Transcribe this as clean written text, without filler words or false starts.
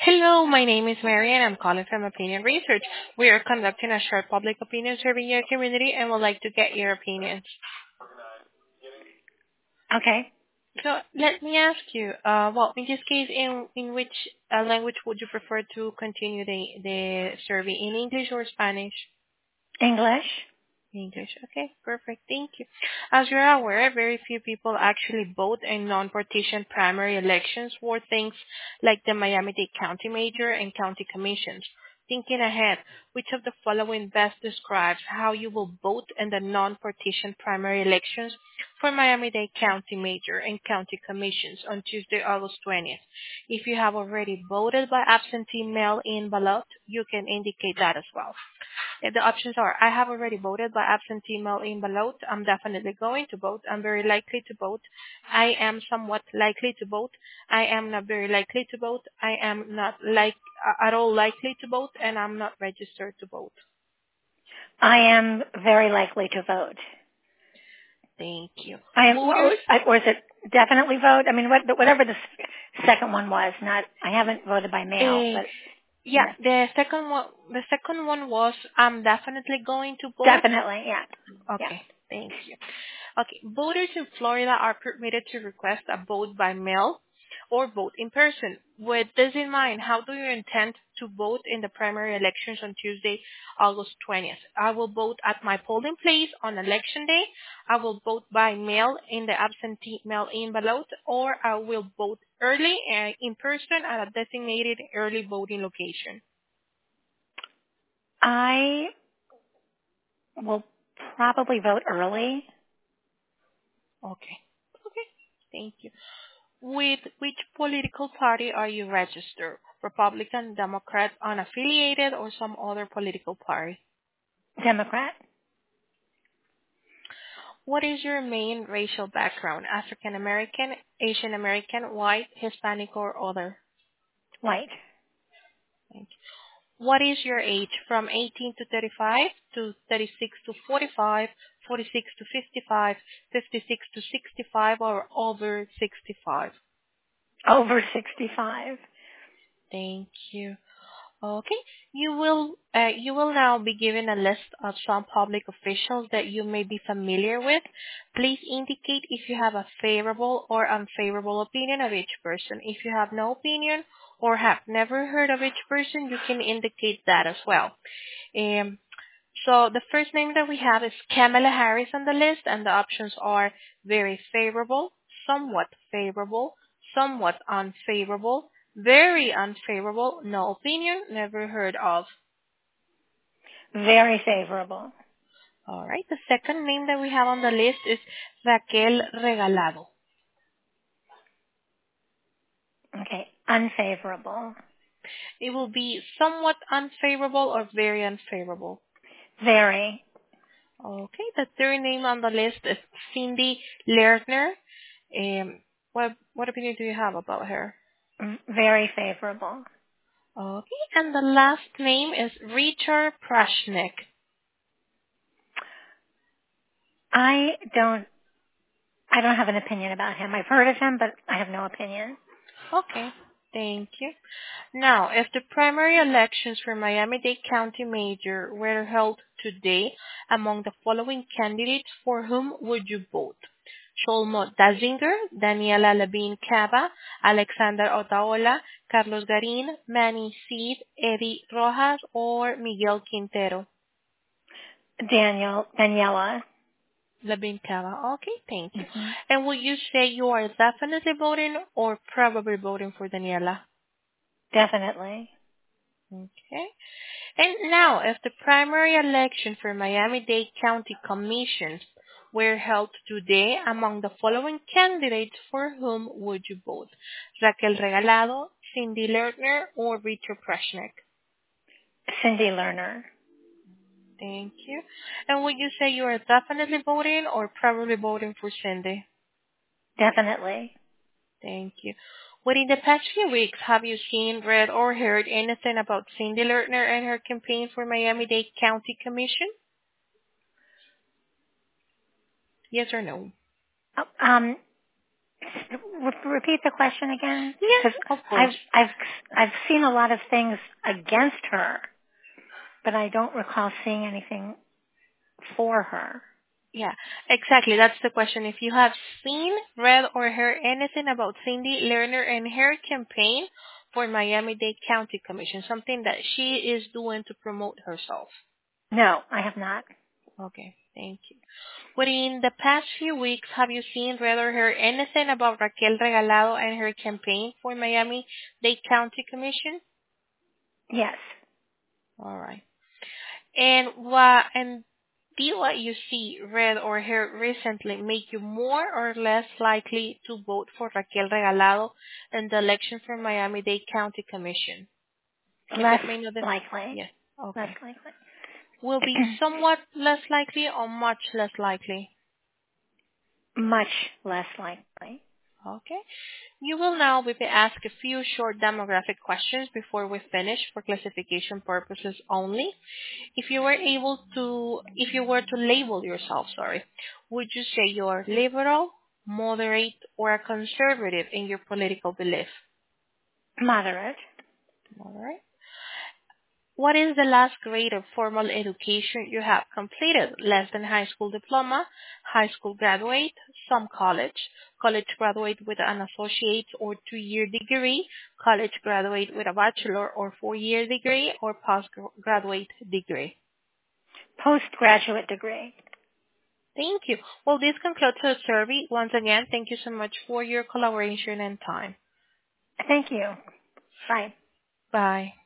Hello, my name is Mary and I'm calling from Opinion Research. We are conducting a short public opinion survey in your community and would like to get your opinions. Okay. So let me ask you, in this case, in which language would you prefer to continue the survey, in English or Spanish? English. English. Okay, perfect. Thank you. As you're aware, very few people actually vote in non-partisan primary elections for things like the Miami-Dade County Mayor and County Commissions. Thinking ahead, which of the following best describes how you will vote in the non-partisan primary elections for Miami-Dade County Mayor and County Commissions on Tuesday, August 20th? If you have already voted by absentee mail-in ballot, you can indicate that as well. The options are: I have already voted by absentee mail-in ballot. I'm definitely going to vote. I'm very likely to vote. I am somewhat likely to vote. I am not very likely to vote. I am not at all likely to vote, and I'm not registered to vote. I am very likely to vote. Thank you. I am, Voters, or is it definitely vote? I mean, whatever the second one was. Not, I haven't voted by mail, but yeah, the second one was I'm definitely going to vote. definitely, yeah. Okay, thank you. Okay, voters in Florida are permitted to request a vote by mail or vote in person. With this in mind, how do you intend to vote in the primary elections on Tuesday, August 20th? I will vote at my polling place on election day. I will vote by mail in the absentee mail-in ballot, or I will vote early in person at a designated early voting location. I will probably vote early. Okay. Okay. Thank you. With which political party are you registered? Republican, Democrat, unaffiliated, or some other political party? Democrat. What is your main racial background? African American, Asian American, white, Hispanic, or other? White. Thank you. What is your age? From 18 to 35, to 36 to 45, 46 to 55, 56 to 65, or over 65? Over 65. Thank you. Okay. You will now be given a list of some public officials that you may be familiar with. Please indicate if you have a favorable or unfavorable opinion of each person. If you have no opinion or have never heard of each person, you can indicate that as well. Um, so the first name that we have is Kamala Harris on the list, and the options are very favorable, somewhat unfavorable, very unfavorable, no opinion, never heard of. Very favorable. All right. The second name that we have on the list is Raquel Regalado. Okay. Unfavorable. It will be somewhat unfavorable or very unfavorable. Very. Okay. The third name on the list is Cindy Lerner. What opinion do you have about her? Very favorable. Okay. And the last name is Richard Prashnik. I don't have an opinion about him. I've heard of him, but I have no opinion. Okay. Thank you. Now, if the primary elections for Miami-Dade County Mayor were held today, among the following candidates, for whom would you vote? Sholmo Dazinger, Daniela Levine Cava, Alexander Otaola, Carlos Garin, Manny Seed, Eddie Rojas, or Miguel Quintero? Daniela. Levine Cava. Okay, thank you. Mm-hmm. And will you say you are definitely voting or probably voting for Daniela? Definitely. Okay. And now, if the primary election for Miami-Dade County Commissions were held today, among the following candidates, for whom would you vote? Raquel Regalado, Cindy Lerner, or Richard Prashnik? Cindy Lerner. Thank you. And would you say you are definitely voting or probably voting for Cindy? Definitely. Thank you. Within the past few weeks, have you seen, read, or heard anything about Cindy Lerner and her campaign for Miami-Dade County Commission? Yes or no? Repeat the question again. Yes, 'Cause of course. I've seen a lot of things against her, but I don't recall seeing anything for her. Yeah, exactly. That's the question. If you have seen, read, or heard anything about Cindy Lerner and her campaign for Miami-Dade County Commission, something that she is doing to promote herself. No, I have not. Okay, thank you. Within the past few weeks, have you seen, read, or heard anything about Raquel Regalado and her campaign for Miami-Dade County Commission? Yes. All right. And did what you see, read, or heard recently make you more or less likely to vote for Raquel Regalado in the election for Miami-Dade County Commission? Can you Less let me know the... likely. Yes. Less Okay. likely. Will be somewhat less likely or much less likely? Much less likely. Okay. You will now be asked a few short demographic questions before we finish for classification purposes only. If you were to label yourself, would you say you're liberal, moderate, or a conservative in your political belief? Moderate. Moderate. What is the last grade of formal education you have completed? Less than high school diploma, high school graduate, some college, college graduate with an associate or 2-year degree, college graduate with a bachelor or 4-year degree, or postgraduate degree. Postgraduate degree. Thank you. Well, this concludes the survey. Once again, thank you so much for your collaboration and time. Thank you. Bye. Bye.